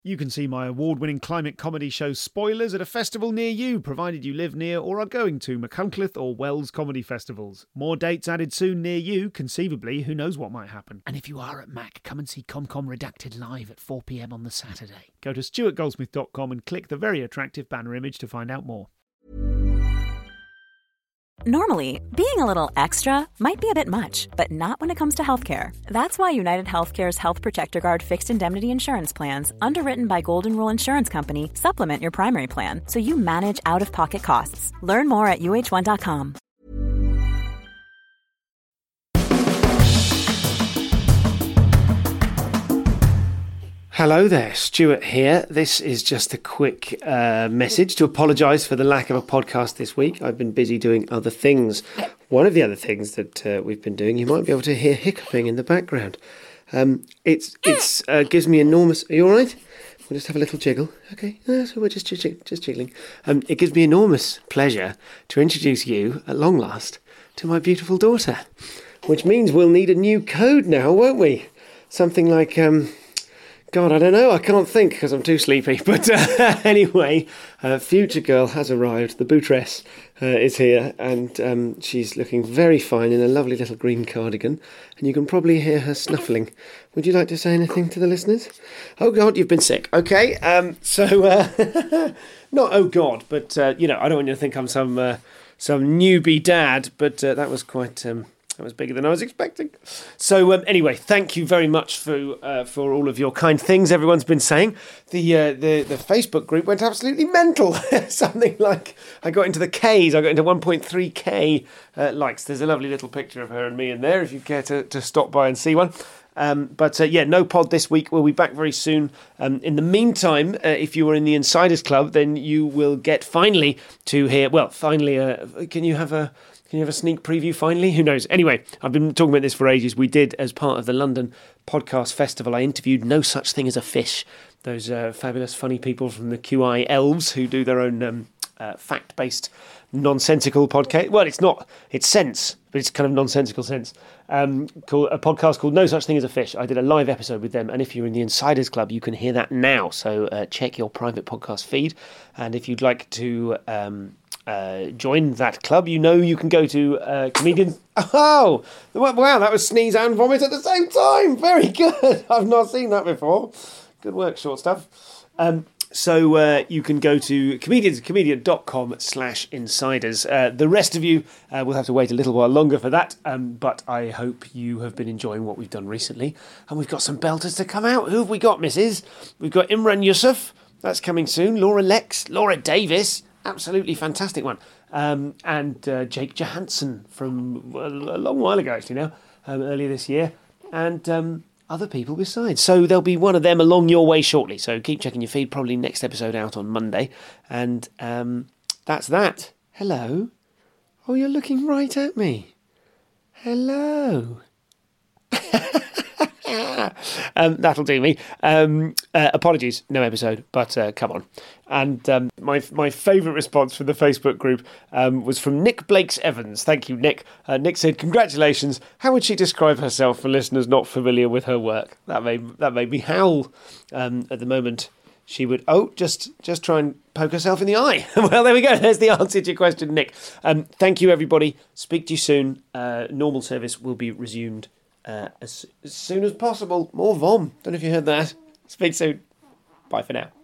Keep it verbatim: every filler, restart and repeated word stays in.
You can see my award-winning climate comedy show Spoilers at a festival near you, provided you live near or are going to Machynlleth or Wells comedy festivals. More dates added soon near you, conceivably, who knows what might happen. And if you are at Mac, come and see ComCom Redacted live at four p m on the Saturday. Go to stuart goldsmith dot com and click the very attractive banner image to find out more. Normally, being a little extra might be a bit much, but not when it comes to healthcare. That's why United Healthcare's Health Protector Guard fixed indemnity insurance plans, underwritten by Golden Rule Insurance Company, supplement your primary plan so you manage out-of-pocket costs. Learn more at U H one dot com. Hello there, Stuart here. This is just a quick uh, message to apologise for the lack of a podcast this week. I've been busy doing other things. One of the other things that uh, we've been doing, you might be able to hear hiccuping in the background. Um, it's it's uh, gives me enormous... Are you all right? We'll just have a little jiggle. Okay, uh, so we're just, just, just jiggling. Um, it gives me enormous pleasure to introduce you, at long last, to my beautiful daughter. Which means we'll need a new code now, won't we? Something like... Um, God, I don't know. I can't think because I'm too sleepy. But uh, anyway, uh, Future Girl has arrived. The bootress uh, is here, and um, she's looking very fine in a lovely little green cardigan. And you can probably hear her snuffling. Would you like to say anything to the listeners? Oh God, you've been sick. Okay, um, so uh, not oh God, but uh, you know, I don't want you to think I'm some uh, some newbie dad. But uh, that was quite. Um, That was bigger than I was expecting. So um, anyway, thank you very much for uh, for all of your kind things everyone's been saying. The uh, the the Facebook group went absolutely mental. Something like I got into the Ks. I got into one point three K uh, likes. There's a lovely little picture of her and me in there if you care to, to stop by and see one. Um, but uh, yeah, no pod this week. We'll be back very soon. Um, in the meantime, uh, if you are in the Insiders Club, then you will get finally to hear. Well, finally, uh, can you have a Can you have a sneak preview finally? Who knows? Anyway, I've been talking about this for ages. We did, as part of the London Podcast Festival, I interviewed No Such Thing as a Fish, those uh, fabulous, funny people from the Q I Elves who do their own um, uh, fact-based, nonsensical podcast. Well, it's not, it's sense, but it's kind of nonsensical sense. Um, called, a podcast called No Such Thing as a Fish. I did a live episode with them, and if you're in the Insiders Club, you can hear that now. So uh, check your private podcast feed, and if you'd like to... Um, Uh, join that club, you know you can go to uh, comedians. Oh, wow, that was sneeze and vomit at the same time. Very good. I've not seen that before. Good work, short stuff. Um, so uh, you can go to comedians comedian dot com slash insiders. Uh, the rest of you uh, will have to wait a little while longer for that, um, but I hope you have been enjoying what we've done recently. And we've got some belters to come out. Who have we got, missus? We've got Imran Yusuf. That's coming soon. Laura Lex. Laura Davis. Absolutely fantastic one. Um, and uh, Jake Johansson from a, a long while ago, actually now, um, earlier this year. And um, other people besides. So there'll be one of them along your way shortly. So keep checking your feed. Probably next episode out on Monday. And um, that's that. Hello. Oh, you're looking right at me. Hello. um, that'll do me. Um, uh, apologies, no episode, but uh, come on. And um, my my favourite response from the Facebook group um, was from Nick Blakes Evans. Thank you, Nick. Uh, Nick said, "Congratulations. How would she describe herself for listeners not familiar with her work?" That made that made me howl. Um, at the moment, she would oh just just try and poke herself in the eye. Well, there we go. There's the answer to your question, Nick. Um, thank you, everybody. Speak to you soon. Uh, normal service will be resumed. Uh, as, as soon as possible. More vom. Don't know if you heard that. Speak soon. Bye for now.